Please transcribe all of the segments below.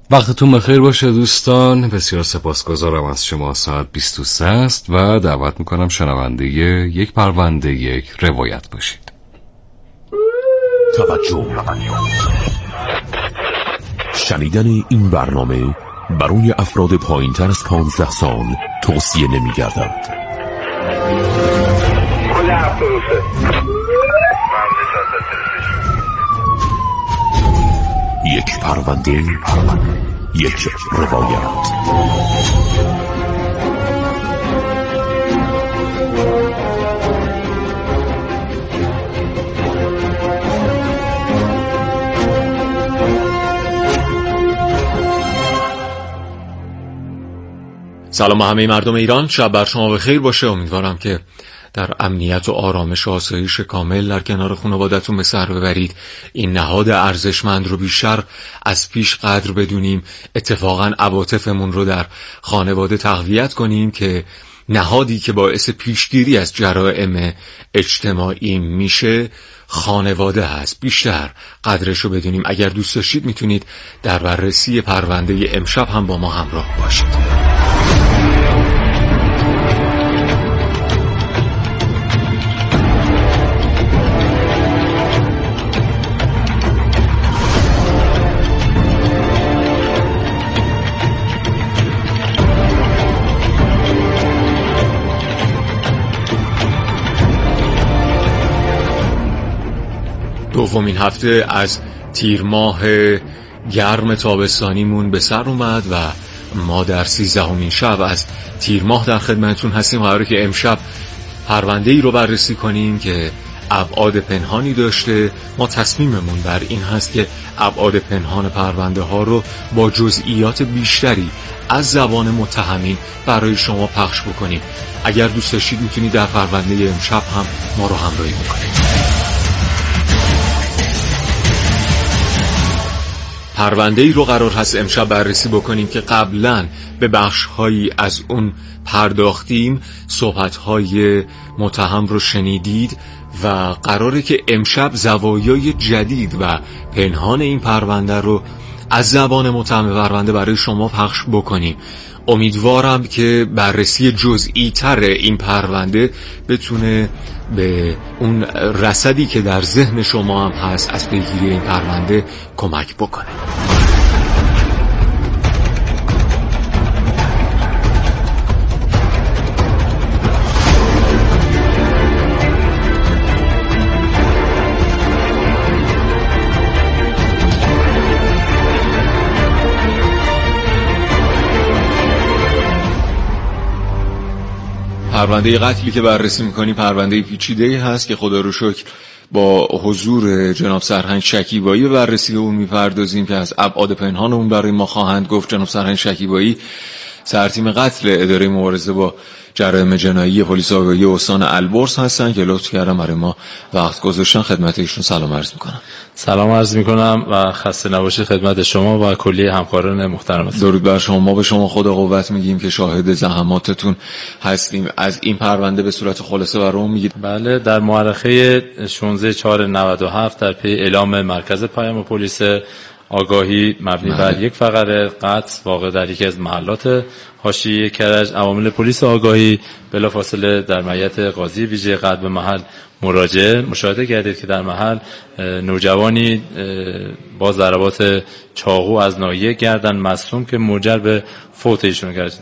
وقتتون بخیر باشه دوستان. بسیار سپاسگزارم از شما. ساعت 23 است و دعوت میکنم شنونده یک پرونده یک روایت باشید. توجه. شنیدن این برنامه برای افراد پایین تر از 15 سال توصیه نمی گردد. یک پرونده، یک روایت. سلام همه مردم ایران، شب بر شما بخیر باشه. امیدوارم که در امنیت و آرامش و آسایش کامل در کنار خانواده‌تون به سر ببرید. این نهاد ارزشمند رو بیشتر از پیش قدر بدونیم، اتفاقا عواطفمون رو در خانواده تقویت کنیم که نهادی که باعث پیشگیری از جرائم اجتماعی میشه خانواده هست. بیشتر قدرش رو بدونیم. اگر دوست داشتید میتونید در بررسی پرونده امشب هم با ما همراه باشید. دومین هفته از تیر ماه گرم تابستانیمون به سر اومد و ما در 13مین شب از تیر ماه در خدمتتون هستیم. قراره که امشب پرونده ای رو بررسی کنیم که ابعاد پنهانی داشته. ما تصمیممون بر این هست که ابعاد پنهان پرونده ها رو با جزئیات بیشتری از زبان متهمین برای شما پخش بکنیم. اگر دوست داشتید میتونید در پرونده امشب هم ما رو همراهی بکنید. پرونده ای رو قرار هست امشب بررسی بکنیم که قبلا به بخش‌هایی از اون پرداختیم. صحبت‌های متهم رو شنیدید و قراره که امشب زوایای جدید و پنهان این پرونده رو از زبان متهم پرونده برای شما پخش بکنیم. امیدوارم که بررسی جزئی تر این پرونده بتونه به اون رصدی که در ذهن شما هم هست از پیگیری این پرونده کمک بکنه. پرونده قتلی که بررسی میکنی پرونده پیچیده‌ای هست که خدا رو شکر با حضور جناب سرهنگ شکیبایی بررسی اون میپردازیم که از ابعاد پنهان اون برای ما خواهند گفت. جناب سرهنگ شکیبایی سرتیم قتل اداره مبارزه با جرایم جنایی پلیس آگاهی استان البرز هستن که لطف کردن برای ما وقت گذاشتن. خدمت ایشون سلام عرض میکنم. سلام عرض میکنم و خسته نباشید خدمت شما و کلی همکاران محترم. درود بر شما. ما به شما خدا قوت میگیم که شاهد زحماتتون هستیم. از این پرونده به صورت خلاصه برام میگید. بله، در مورخه 16/4/97 در پی اعلام مرکز پیام پلیس آگاهی مبنی بر یک فقره قتل واقع در یکی از محلات حاشیه کرج، عوامل پلیس آگاهی بلافاصله در معیت قاضی ویژه قتل به محل مشاهده کردید که در محل نوجوانی با ضربات چاقو از ناحیه گردن مصدوم که منجر به فوت ایشون کرد.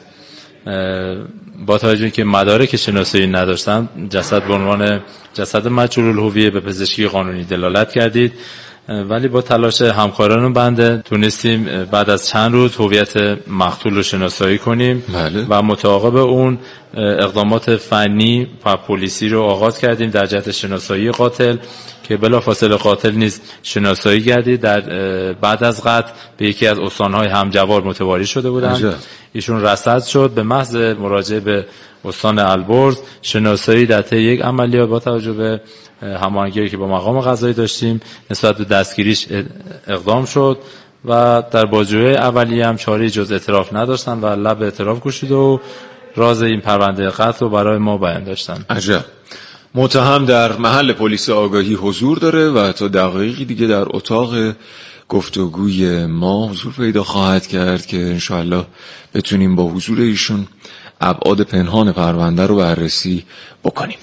با توجه که مدارک شناسایی نداشتن، جسد به عنوان جسد مجهول الهویه به پزشکی قانونی دلالت کردید، ولی با تلاش همکاران بنده تونستیم بعد از چند روز هویت مقتول رو شناسایی کنیم. بله. و و متعاقب اون اقدامات فنی و پلیسی رو آغاز کردیم در جهت شناسایی قاتل که بلافاصله قاتل نیز شناسایی گردید. در بعد از قتل به یکی از استانهای همجوار متواری شده بودند. ایشون رصد شد. به محض مراجعه به استان البرز شناسایی در طی یک عملیات با توجه به هماهنگی که با مقام قضایی داشتیم نسبت به دستگیریش اقدام شد و در بازجویی اولیه هم چاره‌ای جز اعتراف نداشتن و لب اعتراف گشود و راز این پرونده قتل رو برای ما بیان داشتن. عجب. متهم در محل پلیس آگاهی حضور داره و تا دقایقی دیگه در اتاق گفتگوی ما حضور پیدا خواهد کرد که انشاءالله بتونیم با حضور ایشون ابعاد پنهان پرونده رو بررسی بکنیم.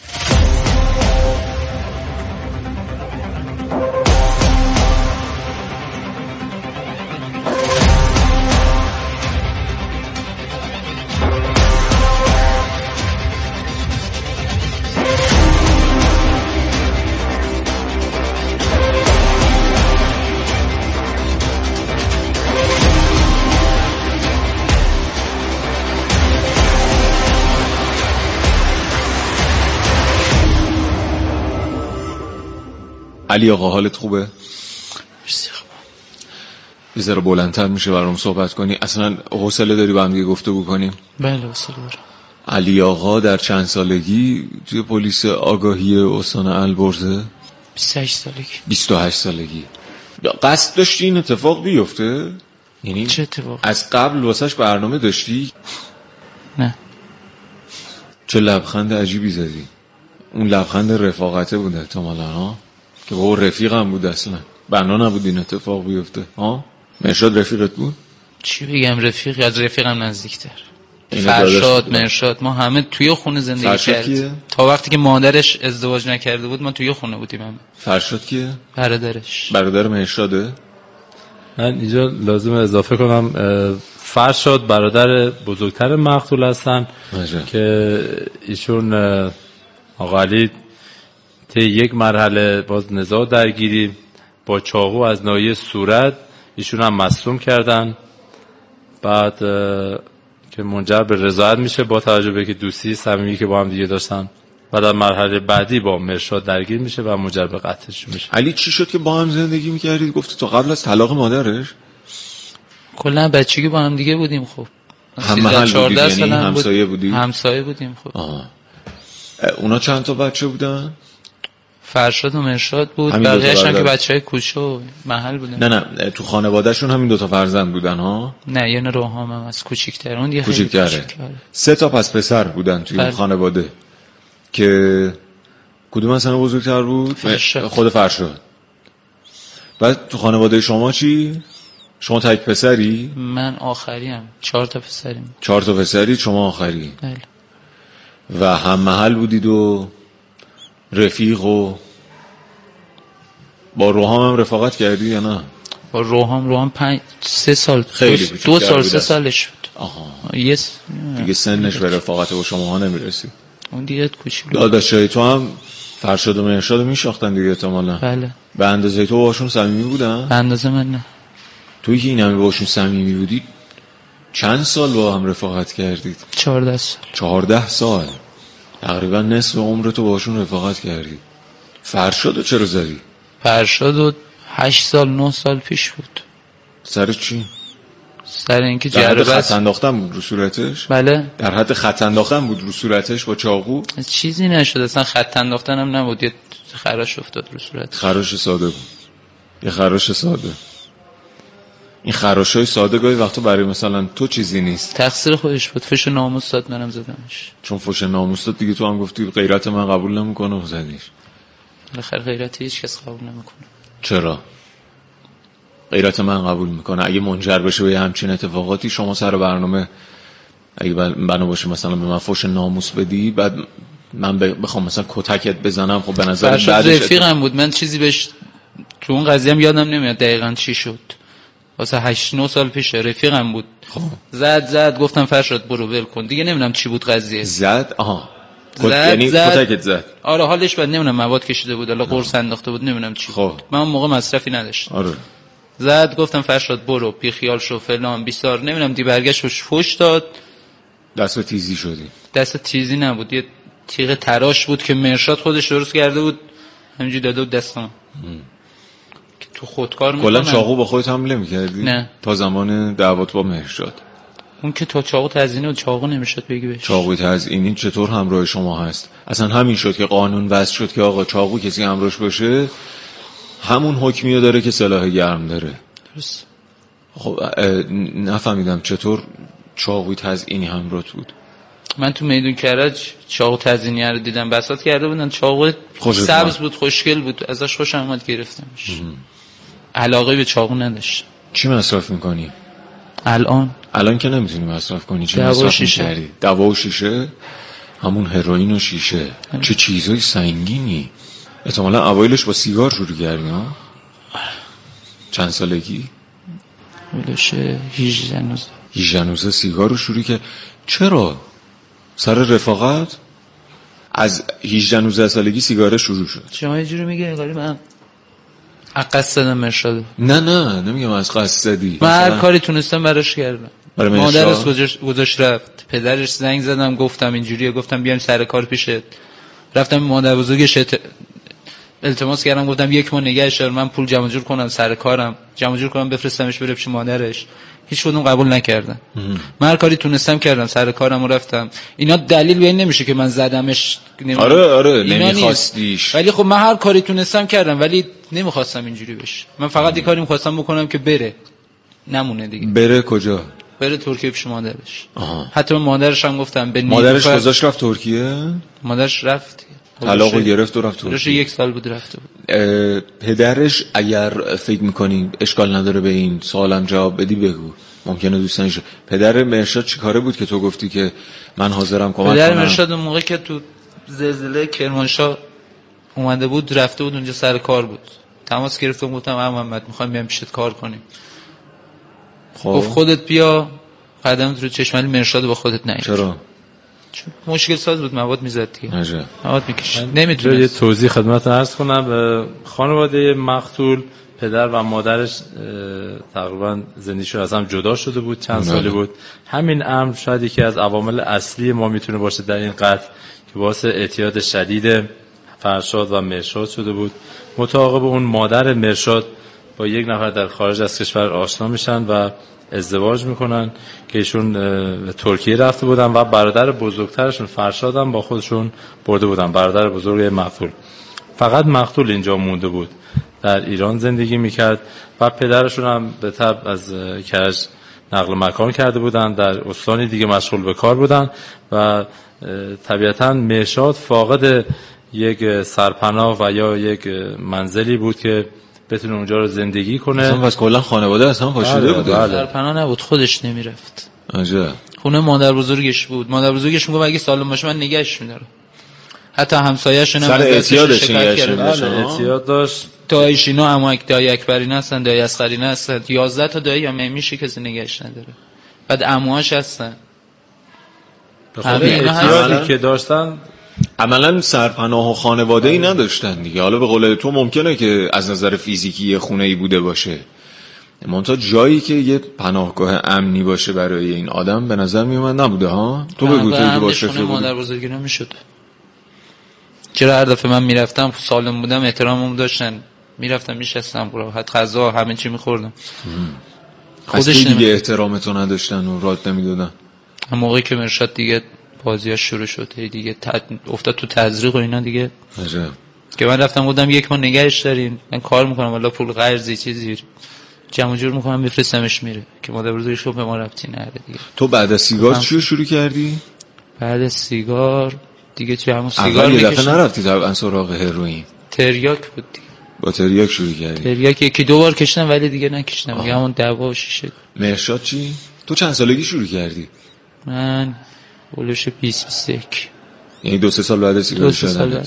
علی آقا حالت خوبه؟ یه ذره بلندتر میشه برام صحبت کنی؟ اصلا حوصله داری با هم دیگه گفتگو کنیم؟ بله حوصله دارم. علی آقا در چند سالگی توی پلیس آگاهی استان البرز؟ 28 سالگی. 28 سالگی. قصد داشتی این اتفاق بیفته؟ یعنی چه اتفاق؟ از قبل واسش برنامه داشتی؟ نه. چه لبخند عجیبی زدی. اون لبخند رفاقته بود احتمالاً ها؟ که با رفیقم بود اصلا. بنا نبود این اتفاق بیفته ها؟ مرشاد رفیقت بود؟ چی بگم رفیق، از رفیقم نزدیکتر. فرشاد، مرشاد، ما همه توی خونه زندگی کردیم. تا وقتی که مادرش ازدواج نکرده بود ما توی خونه بودیم همه. فرشاد کیه؟ برادرش. برادر مرشاده؟ من اینجا لازم اضافه کنم فرشاد برادر بزرگتر مقتول هستن که ایشون آقا علی طی یک مرحله باز نزاع درگیری با چاقو از ناحیه صورت ایشون هم مصدوم کردن، بعد که منجر به رضایت میشه با توجه به که دوستی صمیمی که با هم دیگه داشتن، بعد در مرحله بعدی با مرشاد درگیر میشه و منجر به قتلش میشه. علی چی شد که با هم زندگی میکردید؟ گفتی تو قبل از طلاق مادرش؟ کلا بچگی با هم دیگه بودیم. خب همه 14 سال همسایه بودیم؟ همسایه بودیم. خب اونا چند تا بچه بودن؟ فرشاد و مرشاد بود، بقیه‌اش هم که بچهای کوچه و محل بودن. نه تو خانواده‌شون همین 2 تا فرزند بودن ها؟ نه یه روحام هم از کوچیک‌تر، اون دیگه کوچیک‌تره. 3 تا پس پسر بودن توی اون خانواده که کدوم اصلا بزرگتر بود؟ فرشاد. خود فرشاد. بعد تو خانواده شما چی؟ شما تک پسری؟ من آخریم. 4 تا پسریم. 4 تا پسری، شما آخری. بله. و هم محل بودید و رفیق و با روحام هم رفاقت کردی یا نه؟ با روحام 3 سال، خیلی 2 سال 3 سالش بود. آها. دیگه سنش به رفاقت با شما ها نمیرسی. اون دیگه کوچولو. داداشای تو هم فرشاد و مرشاد میشناختن دیگه احتمالاً. بله. به اندازه تو باشون صمیمی بودن؟ به اندازه من نه. توی که این همه باشون صمیمی بودی چند سال با هم رفاقت کردید؟ 14 سال. 14 سال. تقریبا نصف عمرتو باشون رفاقت کردی. فرشادو چرا زدی؟ فرشادو 8 سال 9 سال پیش بود. سر چی؟ سر اینکه در حد خط انداختن بود رو صورتش؟ بله. در حد خط انداختن بود رو صورتش با چاقو؟ چیزی نشد اصلا، خط انداختن هم نبود، یه خراش افتاد رو صورتش. خراش ساده بود. یه خراش ساده. این خراشای ساده گاهی وقتا برای مثلا تو چیزی نیست. تقصیر خودش بود، فش ناموس داد منم زدمش. چون فش ناموس داد دیگه تو هم گفتی غیرت من قبول نمیکنه و زدیش. بالاخره غیرت هیچ کس قبول نمیکنه. چرا؟ غیرت من قبول میکنه. اگه منجر بشه به همچین اتفاقاتی شما سر برنامه اگه بنا باشه مثلا به من فش ناموس بدی بعد من بخوام مثلا کتکت بزنم، خب به نظر بعدش رفیقم بود، من چیزی بهش تو اون قضیه هم یادم نمیاد دقیقاً چی شد. واسه 8 9 سال پیش رفیقم بود. خب زد گفتم فرشاد برو ول کن دیگه، نمیدونم چی بود قضیه. زد یعنی کتکت زد. آره حالش بعد نمیدونم مواد کشیده بود الا قرص انداخته بود، نمیدونم چی بود. من اون موقع مصرفی نداشتم. آره زد گفتم فرشاد برو بی خیال شو فلان بیسار، نمیدونم دی برگشت فوش داد. دست تیزی شدی؟ دست تیزی نبود، یه تیغ تراش بود که مرشاد خودش درست کرده بود، همینجوری داده بود دستم. که تو خودکار میکنم. کلا چاقو با خودت حمله میکردی؟ نه تا زمان دعوات با مرشاد. اون که تا چاقو تزیینی بود، چاقو نمیشد بگی بهش. چاقو تزیینی چطور همراه شما هست؟ اصلا همین شد که قانون وضع شد که آقا چاقو کسی همراهش باشه همون حکمیه داره که سلاح گرم داره. درست. خب نفهمیدم چطور چاقوی تزیینی همراهت بود؟ من تو میدون کرج چاقو تزیینی رو دیدم، بساط کرده بودن، چاقو سبز بود، خوشگل بود، ازش خوشم اومد گرفتمش. علاقه به چاقو نداشتم. چی مصرف میکنی؟ الان که نمیتونی مصرف کنی. چی مصرف میکردی؟ دوا و شیشه؟ همون هروئین و شیشه. چه چیزای سنگینی. احتمالا اوایلش با سیگار شروع کردی ها؟ چند سالگی؟ بلوش 18 سیگار رو شروع که چرا؟ سر رفاقت؟ از 18 سالگی سیگار شروع شد. شما یه جوری میگه انگاری من قصد دادم مرشاد. نه نمیگم از قصد دادی. من هر کاری تونستم براش کردم. مادرش گذاشت رفت، پدرش زنگ زدم گفتم اینجوریه، گفتم بیایم سر کار پیشت. رفتم مادر بزرگش التماس کردم، گفتم 1 ماه نگهش دار، من پول جمع جور کنم سر کارم، جمع جور کنم بفرستمش بره پیش مادرش. هیچ کدوم قبول نکردن. من هر کاری تونستم کردم، سر کارم رفتم. اینا دلیل به این نمیشه که من زدمش. آره نمیخواستیش. ولی خب من هر کاری تونستم کردم، ولی نمیخواستم اینجوری بشه. من فقط یه کاری میخواستم بکنم که بره، نمونه دیگه. بره کجا؟ بره ترکیه پیش مادرش. حتی مادرش هم گفتم به مادرش گذاشت رفت ترکیه. مادرش رفت، طلاقو گرفت و رفت ترکیه. 1 سال بود رفته بود. پدرش اگر فکر میکنی اشکال نداره به این سوالم جواب بدی بگو، ممکنه دوست نشه. پدر مرشاد چی کاره بود که تو گفتی که من حاضرم کمک کنم؟ پدر مرشاد اون موقع که تو زلزله کرمانشاه اومده بود، رفته بود اونجا سر کار بود. تماس گرفتم گفتم محمد میخوایم بیام پیشت کار کنیم. گفت خودت بیا، قدمت رو چشمالی مرشاد با خودت نیار. چرا؟ مشکل ساز بود، مواد میزد دیگه. مواد میکشید. نمیتونه. یه توضیح خدمت عرض کنم. خانواده مقتول پدر و مادرش تقریبا زندگیشون از هم جدا شده بود، چند سالی بود. همین امر شاید یکی از عوامل اصلی ما میتونه باشه در این قتل که باعث اعتیاد شدید فرشاد و مرشاد شده بود. متعاقب اون مادر مرشاد با یک نفر در خارج از کشور آشنا میشن و ازدواج میکنن که ایشون به ترکیه رفته بودن و برادر بزرگترشون فرشاد هم با خودشون برده بودن، برادر بزرگ مقتول. فقط مقتول اینجا مونده بود، در ایران زندگی میکرد و پدرشون هم به تبع از کرج نقل مکان کرده بودن، در استانی دیگه مشغول به کار بودن و طبیعتاً مرشاد فاقد یک سرپناه و یا یک منزلی بود که بتونه اونجا رو زندگی کنه. اصلا پس کلا خانواده اصلا پاشیده بود. سرپناه نبود، خودش نمیرفت. عجب. خونه مادر بزرگش بود. مادر بزرگش میگه اگه سالم باشه من نگهش میدارم. حتی همسایه‌شون هم سر اعتیادش نگهش می‌داشتن. اعتیاد داشت. دایش اینا عمو دایی اکبری هستن، دایی اصغری هستن. 11 تا دایی هم میشه کسی نگهش نداره. بعد عموهاش هستن. همه اعتیادی که داشتن عملا سرپناه و خانواده‌ای نداشتن دیگه. حالا به قول تو ممکنه که از نظر فیزیکی یه خونه‌ای بوده باشه، منتها جایی که یه پناهگاه امنی باشه برای این آدم به نظر میومد نبوده ها. تو بگو تو که باشه خونه مادر بزرگی نمیشد. چرا هر دفعه من میرفتم سالم بودم احترامم داشتن، میرفتم میشستم راحت غذا همه چی میخوردم. خودش دیگه احترامتو نداشتن و رات نمیدادن. اون موقعی که مرشاد دیگه بازیاش شروع شد دیگه افتاد تو تزریق و اینا دیگه. عجب. که من رفتم بودم 1 ماه نگهش دارین، من کار میکنم والا پول قرضی چیزی جمع جور میکنم بفرستمش میره، که مادر بزرگش به ما ربطی نداره دیگه. تو بعد از سیگار چی شروع کردی؟ بعد از سیگار دیگه چه همون سیگار میکشم. اول یه دفعه نرفتی طبعا سراغ هروئین؟ تریاک بود دیگه. با تریاک شروع کردی؟ تریاک 1-2 بار کشیدم ولی دیگه نکشیدم دیگه. همون دوا و شیشه. مرشاد چی؟ تو چند سالگی شروع کردی؟ من اولش 20-21. یعنی 2-3 سال بعد از سیگار شدن.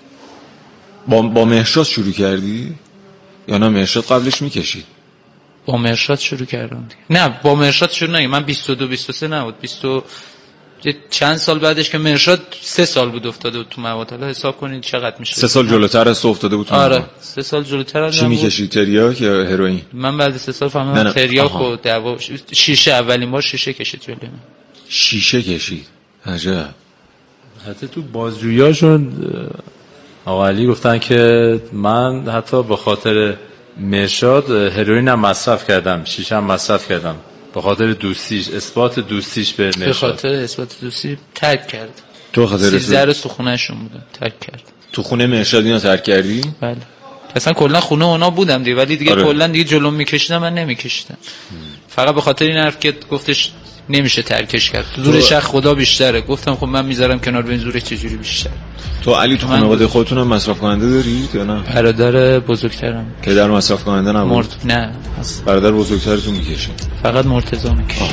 با مرشاد شروع کردی؟ یا نه مرشاد قبلش میکشید؟ با مرشاد شروع کردم دیگه. نه با مرشاد شروع نگه. من 22-23 نبود، 20 چند سال بعدش که مرشاد 3 سال بود افتاده بود تو مواد. حالا حساب کنید چقدر میشه. 3 سال جلوتر از تو افتاده بود تو مواد. آره 3 سال جلوتر از من. چی میکشید؟ تریاک یا هروئین؟ من بعد 3 سال فهمیدم تریاک و دوا شیشه. اولین بار شیشه کشید جلوی من. شیشه کشید. عجب. حتی تو بازجوییاشون آقا علی گفتن که من حتی به خاطر مرشاد هروئین هم مصرف کردم، شیشه هم مصرف کردم، به خاطر دوستیش، اثبات دوستیش به مرشاد. به خاطر اثبات دوستی ترک کرد. تو خاطر 13 سخونهشون بودم ترک کرد. تو خونه مرشاد اینو ترک کردی؟ بله. اصلا کلا خونه اونا بودم دیگه، ولی دیگه کلا دیگه جلوم میکشیدم من نمیکشیدم. فقط به خاطر این حرف که گفتش نمیشه ترکش کرد، زورش از خدا بیشتره. گفتم خب من میذارم کنار، ببین زورش چجوری بیشتر. تو علی تو خانواده خودتون هم مصرف کننده دارید یا نه؟ برادر بزرگترم. پدر مصرف کننده نبود؟ نه. برادر بزرگترتون میکشه؟ فقط مرتضی میکشه.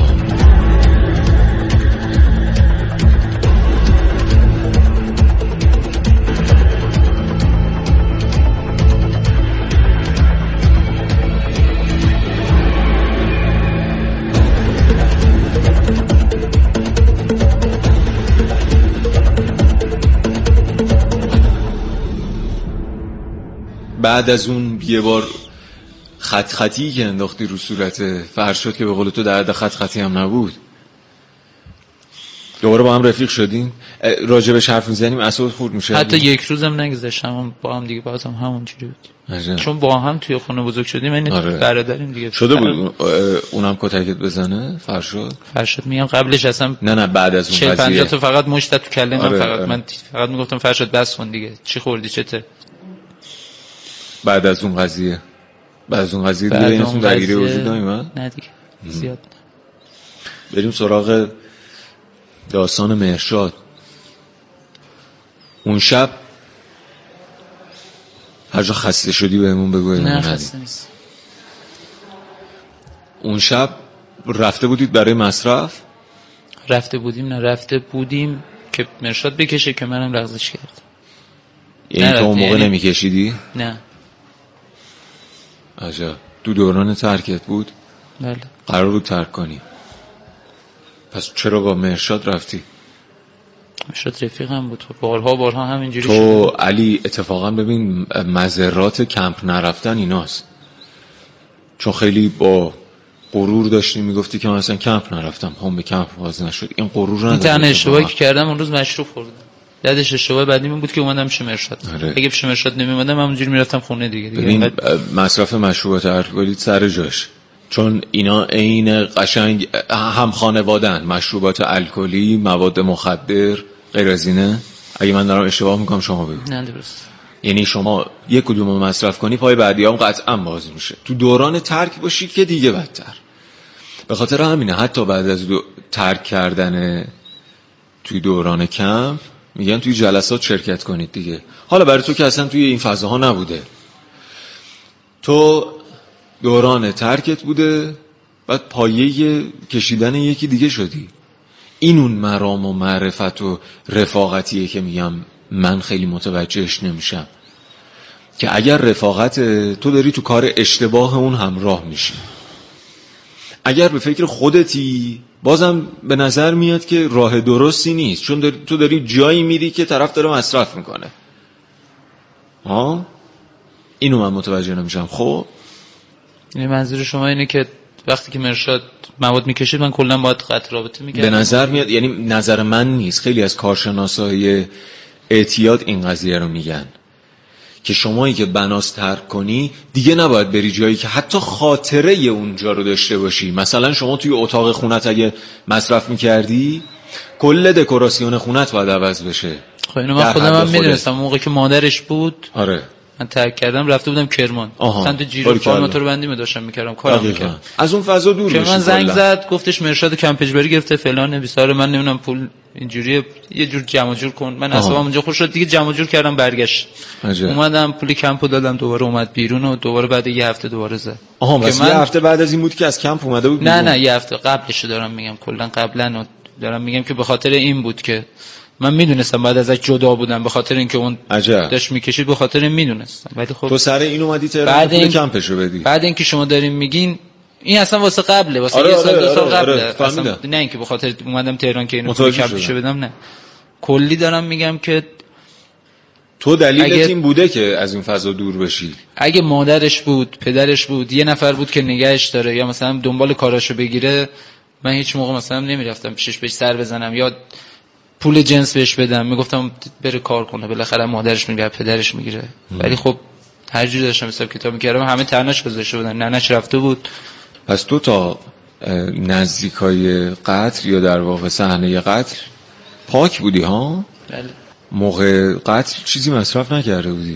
بعد از اون یه بار خطی که انداختی رو صورت فرشاد که به قول تو درد خطی هم نبود، دوباره با هم رفیق شدین؟ راجبش حرف میزنیم اعصابت خورد میشه؟ حتی یک روزم نگذاشتم با هم دیگه، بازم همونجوری بود. چون با هم توی خونه بزرگ شدیم، یعنی برادریم دیگه. شده بود اونم کتکت بزنه فرشاد میگم قبلش اصلا نه بعد از اون قضیه 40-50 تا فقط مشت تو کله من. من فقط میگفتم فرشاد بس کن دیگه، چی خوردی چته. بعد از اون قضیه دیگه اینتون درگیری وجود نمیاد؟ نه دیگه زیاد. بریم سراغ داستان مهرشاد. اون شب هر جا خسته شدی بهمون بگو. نه خسته نیست. اون شب رفته بودید برای مصرف؟ رفته بودیم که مهرشاد بکشه که منم لغزش کردم. یعنی تو اون موقع نمیکشیدی؟ نه. عجب. تو دوران ترکت بود؟ بله. قرار بود ترک کنی، پس چرا با مهرشاد رفتی؟ مهرشاد رفیقم بود، بارها همینجوری تو شد. علی اتفاقا ببین مضرات کمپ نرفتن ایناست، چون خیلی با غرور داشتی میگفتی که من اصلا کمپ نرفتم، هم به کمپ باز نشد. این غرور نداره. تنها اشتباهی که کردم اون روز مشروب خوردم. یادش اشتباه بعدی من بود که اومدم شمرشاد. اگه شمرشاد نمیومدم همونجوری میرفتم خونه دیگه. ببین مصرف مشروبات الکلی سر جاش، چون اینا عین قشنگ هم خانوادن، مشروبات الکلی، مواد مخدر، غیر از اینه. اگه من دارم اشتباه میکنم شما بگو. نه درست. یعنی شما یک کدوم مصرف کنی پای بعدیام قطعا باز میشه. تو دوران ترک باشید که دیگه بدتر. به خاطر همینه حتی بعد از ترک کردن توی دوران کمپ میگن توی جلسات شرکت کنید دیگه. حالا برای تو که اصلا توی این فضاها نبوده، تو دوران ترکت بوده، بعد پایه کشیدن یکی دیگه شدی. این اون مرام و معرفت و رفاقتیه که میگم من خیلی متوجهش نمیشم، که اگر رفاقت تو داری تو کار اشتباه اون همراه میشی، اگر به فکر خودتی بازم به نظر میاد که راه درستی نیست، چون تو داری جایی میری که طرف داره مصرف میکنه. اینو من متوجه نمیشم. خب یعنی منظور شما اینه که وقتی که مهرشاد مواد میکشید من کلا باید قطع رابطه میکردم؟ به نظر میاد، یعنی نظر من نیست، خیلی از کارشناسای اعتیاد این قضیه رو میگن که شمایی که بناس ترک کنی دیگه نباید بری جایی که حتی خاطره اونجا رو داشته باشی. مثلا شما توی اتاق خونت اگه مصرف میکردی کل دکوراسیون خونت باید عوض بشه. خب اینو من خودم هم میدونستم موقعی که مادرش بود. آره من ترک کردم رفته بودم کرمان، سمت جیرو فارماتور بندی می داشتم میکردم، کارم میکردم. از اون فضا دور بشی. من زنگ زد گفتش مرشاد کمپ اجباری گرفته فلان بیسار، من نمیدونم پول اینجوری یه جور جمع جور کن. من اصلا اونجا خوش شد دیگه، جمع جور کردم برگشت. اومدم پول کمپو دادم، دوباره اومد بیرون و دوباره بعد یه هفته دوباره زد. مثلا یه هفته بعد از این بود که از کمپ اومده بود؟ نه یه هفته قبلش دارم میگم، کلا قبلا دارم میگم که به خاطر این بود که من میدونستم بعد ازش جدا بودم، به خاطر اینکه اون داشت میکشید، به خاطر این میدونستم. ولی خب تو سر این اومدی تهران پول کمپشو بدی. بعد اینکه شما دارین میگین این اصلا واسه قبله، واسه یه سال دو سال قبله. اصلا نه اینکه به خاطر اومدم تهران که اینو پول کمپشو بدم، نه کلی دارم میگم که تو دلیلت این بوده که از این فضا دور بشی. اگه مادرش بود، پدرش بود، یه نفر بود که نگهش داره یا مثلا دنبال کاراشو بگیره، من هیچ موقع مثلا نمیرفتم پیشش بهش سر بزنم یا پول جنس بهش بدم. میگفتم بره کار کنه، بالاخره مادرش میگه پدرش میگیره. ولی خب هر جوری داشتم حساب کتاب میکردم، همه تنهاش گذاشته بودن، ننه‌اش رفته بود. پس تو تا نزدیکای قتل یا در واقع صحنه قتل پاک بودی ها؟ بله. موقع قتل چیزی مصرف نکرده بودی؟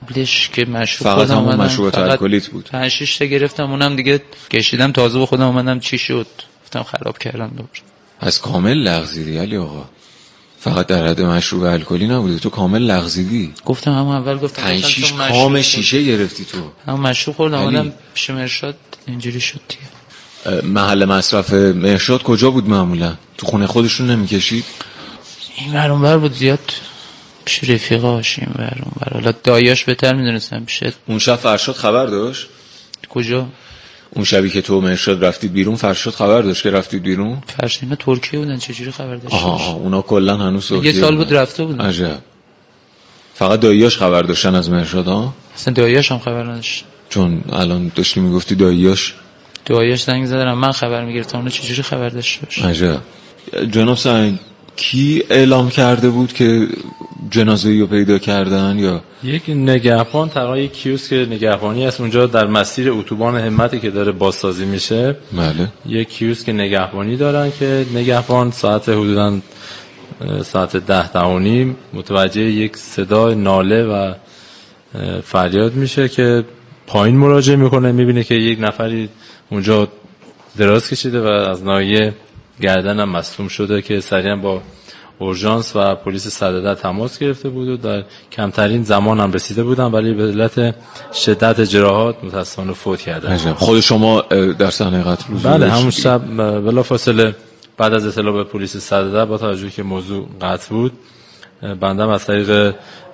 قبلش که مشروب فقط خودم همون اومدم، مشروبات الکلیت بود. 5-6 تا گرفتم، اونم دیگه کشیدم تازه به خودم اومدم چی شد، گفتم خراب کردم دوباره. از کامل لغزیدی علی آقا؟ فقط در حد مشروب الکلی نبوده، تو کامل لغزیدی. گفتم همون اول گفتم 5-6 کام شیشه گرفتی تو. همون مشروب خوردم اومدم پیش مرشاد اینجوری شد دیگه. محل مصرف مرشاد کجا بود معمولا؟ تو خونه خودشون نمیکشید؟ این ور بود زیاد، پیش رفیقاش این ور اون ور. حالا دایاش بهتر میدونستم پیش. اون شب فرشاد خبر داشت؟ کجا؟ اون شبی که تو مرشاد رفتید بیرون فرشاد خبر داشت که رفتید بیرون؟ فرشاد اینا ترکیه بودن، چجوری خبر داشت؟ آها اونا کلا هنوز ترکیه. یه سال بود رفته بودن. عجب. فقط داییاش خبر داشتن از مرشاد ها؟ اصلا داییاش هم خبر نداشت. چون الان داشتی میگفتی داییاش زنگ زدن من خبر میگرفتم، اونا چجوری خبر داشته باشه؟ عجب. جناب سنگ کی اعلام کرده بود که جنازه‌ای رو پیدا کردن؟ یا یک نگهبان تقریبا یک کیوسک نگهبانی است اونجا در مسیر اتوبان همتی که داره بازسازی میشه. بله. یک کیوسک نگهبانی دارن که نگهبان ساعت حدوداً ساعت 10:10 متوجه یک صدای ناله و فریاد میشه که پایین مراجعه میکنه، میبینه که یک نفری اونجا دراز کشیده و از ناحیه گردن هم مصدوم شده که سریعا با اورژانس و پلیس صدده تماس گرفته بود و در کمترین زمان هم رسیده بودن، ولی به علت شدت جراحات متاسفانه فوت کردن. خود شما در صحنه قتل حضور بله، همون شب بلافاصله بعد از اطلاع به پلیس صدده با توجه که موضوع قتل بود، بنده از طریق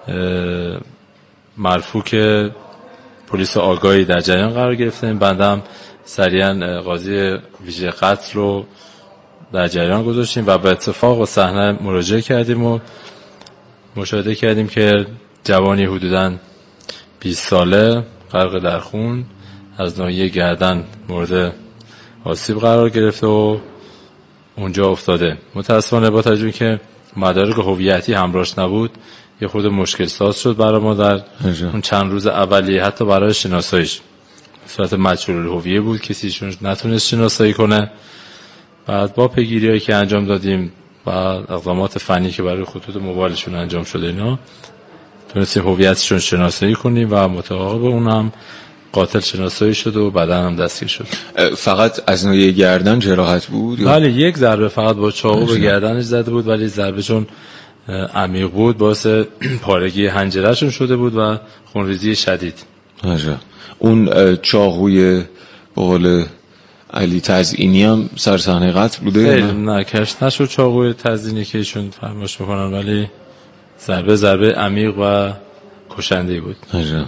مرفوع پلیس آگاهی در جریان قرار گرفتیم. بنده هم سریعا قاضی ویژه قتل رو در جریان گذاشتیم و به اتفاق و صحنه مراجعه کردیم و مشاهده کردیم که جوانی حدوداً 20 ساله غرق در خون از ناحیه گردن مورد آسیب قرار گرفته و اونجا افتاده. متاسفانه با توجه که مدارک هویتی همراهش نبود یه خورده مشکل ساز شد برای ما در اون چند روز اولیه، حتی برای شناساییش صورت مجهول الهویه بود، کسیشون نتونست شناسایی کنه. بعد با پیگیری‌هایی که انجام دادیم و اقدامات فنی که برای خطوط موبایلشون انجام شده اینا تونستیم هویتشون شناسایی کنیم و متعاقب اون هم قاتل شناسایی شد و بدن هم دستگیر شد. فقط از ناحیه گردن جراحت بود؟ بله، یک ضربه فقط با چاقو به گردنش زده بود، ولی ضربه چون عمیق بود باعث پارگی حنجره‌شون شده بود و خونریزی شدید. عجب. اون چاقوی به قول علی تزیینی هم سر صحنه قتل بوده؟ نه کشف نشد چاقوی تزیینی که ایشون فرمایش میکنن، ولی ضربه عمیق و کشنده بود. عجب.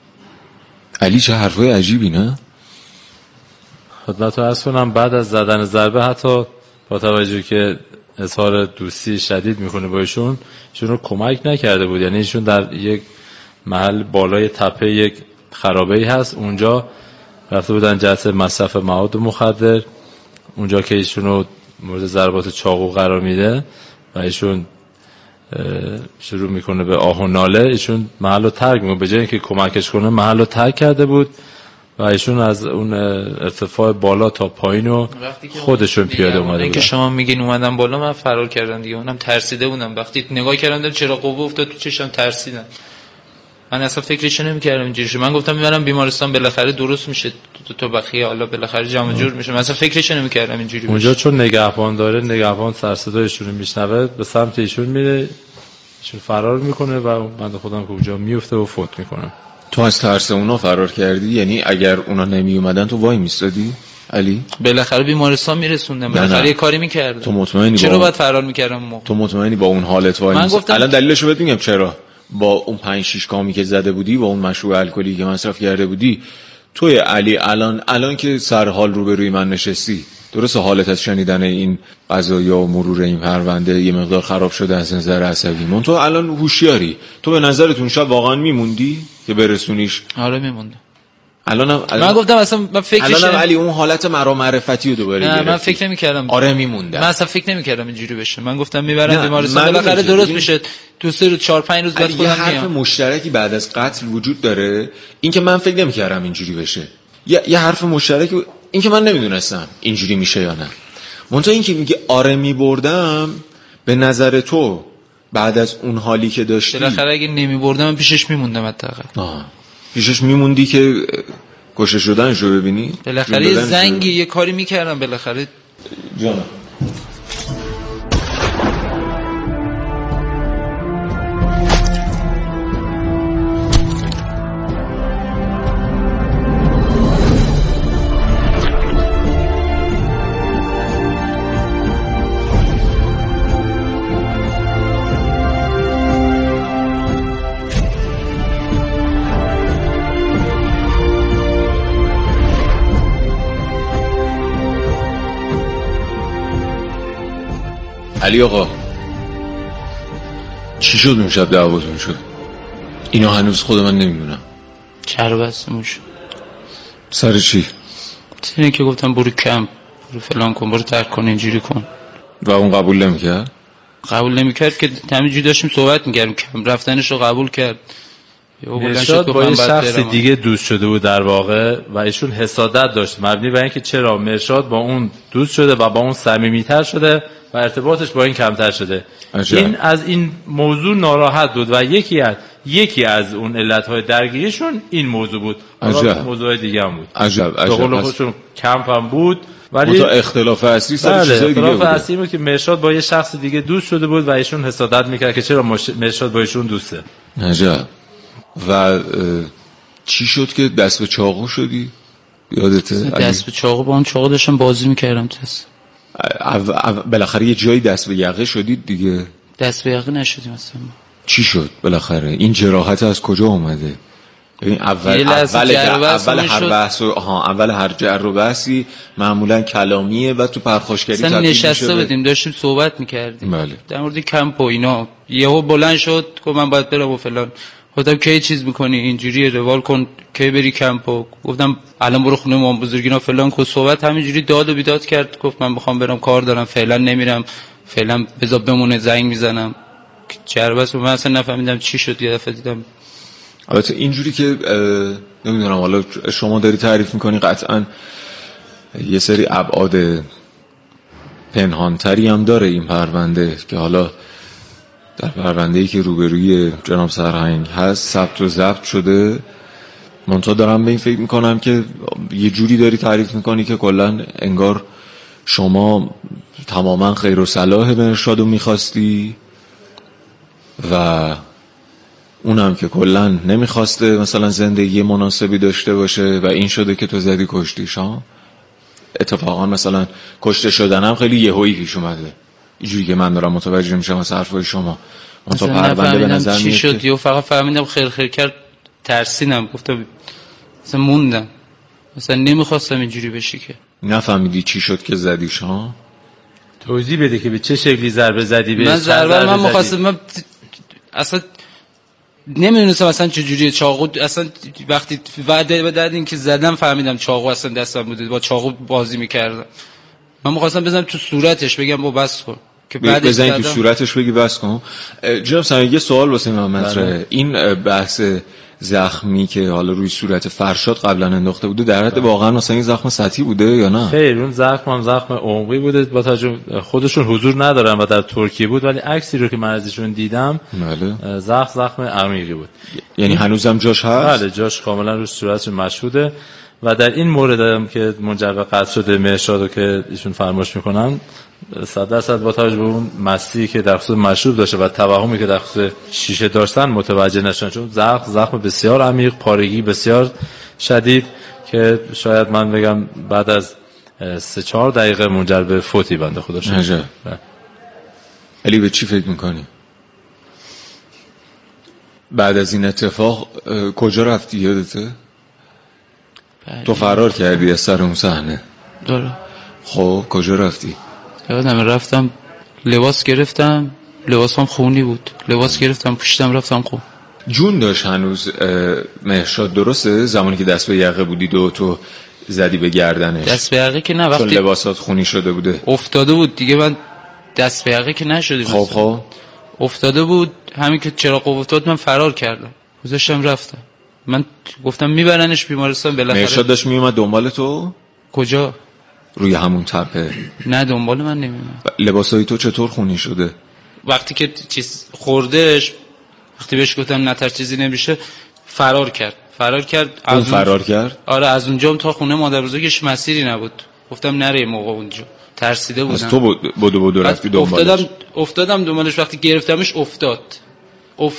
علی چه حرفای عجیبی نه؟ خدمت رو عرض کنم بعد از زدن ضربه حتی با توجه که اظهار دوستی شدید میکنه با ایشون رو کمک نکرده بود. یعنی ایشون در یک محل بالای تپه یک خرابه‌ای هست، اونجا رفته بودن جهت مصرف مواد مخدر، اونجا که ایشون رو مورد ضربات چاقو قرار میده و ایشون شروع میکنه به آه و ناله. ایشون محل رو ترک میکنه، به جای اینکه کمکش کنه محل رو ترک کرده بود و ایشون از اون ارتفاع بالا تا پایین رو خودشون پیاده اومده بودن. که شما میگین اومدن بالا، من فرار کردم دیگه، اونم ترسیده بودم. وقتی نگاه کردم چرا قوه افتاد تو چشم ترسیدم. من اصلا فکرش نمی‌کردم اینجوری. من گفتم میبرم بیمارستان بالاخره درست میشه تو بخیه، حالا بالاخره جمع جور میشه. من اصلا فکرش نمی‌کردم اینجوری اونجا بشه. چون نگهبان داره، نگهبان سر صدایشون رو میشنوه، به سمت ایشون میره، ایشون فرار میکنه و بنده خودم که اونجا میفته و فوت میکنه. تو از ترس اونا فرار کردی؟ یعنی اگر اونا نمی اومدن تو وای میستادی علی؟ بالاخره بیمارستان میرسوندم، بالاخره یه کاری میکردم. تو مطمئنی چرا باید فرار میکردم؟ تو مطمئنی با اون حالت وای میستادی؟ الان دلیلشو بهت میگم چرا. با اون 5-6 کامی که زده بودی، با اون مشروب الکلی که مصرف کرده بودی، توی علی الان که سر حال روبروی من نشستی، درسته حالت از شنیدن این قضایا و مرور این پرونده یه مقدار خراب شده از نظر عصبی، من تو الان هوشیاری، تو به نظرتون شب واقعا میموندی که برسونیش؟ آره میموندم. من گفتم اصلا من فکرش الان علی اون حالت مرا معرفتی رو دوباره گرفت. من فکر نمی‌کردم. آره میموندم. من اصلا فکر نمی‌کردم اینجوری بشه. من گفتم میبرم بیمارستان بالاخره درست میشه. 2-4-5 روز بعد خودم میام. یه حرف مشترکی بعد از قتل وجود داره، این که من فکر نمی‌کردم اینجوری بشه. یه حرف مشترکی، این که من نمیدونستم اینجوری میشه یا نه. منتها این که میگه آره میبردم، به نظر تو بعد از اون حالی که داشتی بالاخره اگه نمیبردم من پیشش میموندم حداقل. پیشش میموندی که کشته شدنشو ببینی؟ بالاخره یه زنگی یه کاری میکردم بالاخره. جانم علی آقا، چی شد اون شب دعواتون شد؟ اینا هنوز خود من نمیدونم. چرا بستمون شد؟ سر چی؟ اینه که گفتم برو کمپ، برو فلان کن، برو ترک کن، اینجوری کن. و اون قبول نمیکرد؟ قبول نمیکرد که همینجوری داشتیم صحبت میکردیم، کمپ رفتنش رو قبول کرد. مرشاد با یه شخص دیگه دوست شده بود در واقع و ایشون حسادت داشت مبنی بر اینکه چرا مرشاد با اون دوست شده و با اون صمیمیت‌تر شده و ارتباطش با این کمتر شده. این از این موضوع ناراحت بود و یکی از اون علت‌های درگیریشون این موضوع بود. موضوع دیگه هم بود. عجب. به خودشون کمپ هم بود ولی اختلاف اصلی سر چیزای دیگه بود. اختلاف اصلی بود که مرشاد با یه شخص دیگه دوست شده بود و ایشون حسادت میکرد که چرا مرشاد با ایشون دوسته. عجب. و چی شد که دست به چاقو شدی؟ یادته؟ دست به چاقو، با اون چاقو داشتم بازی میکردم. بالاخره یه جایی دست به یقه شدید دیگه؟ دست به یقه نشدیم اصلا. چی شد بالاخره؟ این جراحت از کجا اومده؟ ببین اول هر جر و بحثی معمولا کلامیه و تو پرخاشگری تبدیل میشه. نشسته بودیم داشتیم صحبت میکردیم بله. در مورد کمپ و اینا. یهو بلند شد گفت من باید برم و فلان. گفتم کی چیز میکنی اینجوری روال کن، کی بری کمپو؟ گفتم الان برو خونه مام بزرگینا فلان کو. صحبت همینجوری داد و بیداد کرد. گفت من میخوام برم کار دارم، فعلا نمیرم، فعلا بذار بمونه، زنگ میزنم. چربس من اصلا نفهمیدم چی شد. یه دفعه دیدم البته اینجوری که نمیدونم حالا شما داری تعریف میکنی قطعا یه سری ابعاد پنهانتری هم داره این پرونده که حالا در پرونده‌ای که روبروی جناب سرهنگ هست ثبت و ضبط شده. منتها دارم به این فکر میکنم که یه جوری داری تعریف میکنی که کلا انگار شما تماما خیر و صلاح مرشادو میخواستی و اونم که کلا نمیخواسته مثلا زندگی مناسبی داشته باشه و این شده که تو زدی کشتیش. ها اتفاقا مثلا کشته شدنم خیلی یهویی پیش اومده، اینجوری که من دارم متوجه میشم از حرفای شما. اون تو پرونده به نظر چی شد یو فقط فهمیدم خیر کرد، ترسیدم، گفتم مثلا موندم، مثلا نمیخواستم اینجوری بشه. که نفهمیدی چی شد که زدیش؟ ها توضیح بده که به چه شکلی ضربه زدی. من ضربه من می‌خواستم، من اصلا نمیدونستم اصلا چجوریه چاقو. اصلا وقتی بعد این که زدم فهمیدم چاقو اصلا دستم بوده، با چاقو بازی میکردم. من می‌خواستم بزنم تو صورتش بگم با بس کن، که بعد بزنی تو صورتش بگی بس کن. جناب سرهنگ یه سوال واسه من مطرحه. این بحث زخمی که حالا روی صورت فرشاد قبلا انداخته بوده در حد واقعا مثلا این زخم سطحی بوده یا نه؟ خیر، اون زخم هم زخم عمقی بوده. با توجه خودشون حضور ندارن و در ترکیه بود، ولی عکسی رو که من ازشون دیدم بله زخم عمیقی بود. یعنی هنوزم جاش هست؟ بله جاش کاملا روی صورتش مشهوده. و در این مورد هم که منجر به قتل شده مرشادو که ایشون فرمایش میکنن 100% با توجه به اون مستی که در خصوص مشروب داشته و توهمی که در خصوص شیشه داشتن متوجه نشدن، چون زخم بسیار عمیق، پارگی بسیار شدید که شاید من بگم بعد از 3-4 دقیقه منجر به فوتی بنده خدا شد. علی به چی فکر میکنی؟ بعد از این اتفاق کجا رفتی یادته؟ تو فرار کردی از سر اون صحنه؟ داره. خب کجا رفتی؟ یادم رفتم لباس گرفتم، لباسم خونی بود، لباس گرفتم پوشیدم رفتم خون. جون داشت هنوز مهشاد درسته؟ زمانی که دست به یقه بودید و تو زدی به گردنش؟ دست به یقه که نه، وقتی چون لباسات خونی شده بوده افتاده بود دیگه. من دست به یقه که نشدیم. خب افتاده بود، همین که چراغ افتاد من فرار کردم، گذاشتم رفتم. من گفتم میبرنش بیمارستان. بالاخره مهشاد داشت میومد دنبال تو؟ کجا؟ روی همون تپه؟ نه دنبال من نمیومد. لباسای تو چطور خونی شده؟ وقتی که چیز خوردش، وقتی بهش گفتم نترس چیزی نمیشه، فرار کرد. فرار کرد؟ آره از اونجا تا خونه مادر بزرگش مسیری نبود. گفتم نره موقع اونجا. ترسیده بودم. از تو بدو رفتی دنبالش؟ افتادم دنبالش. وقتی گرفتمش افتاد.